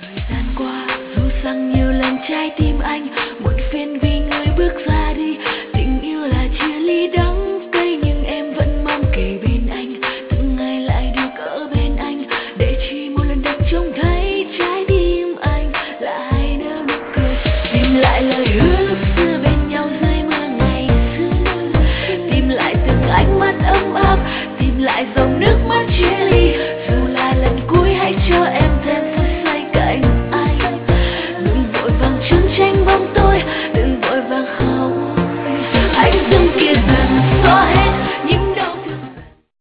Thời gian qua dù rằng nhiều lần trái tim anh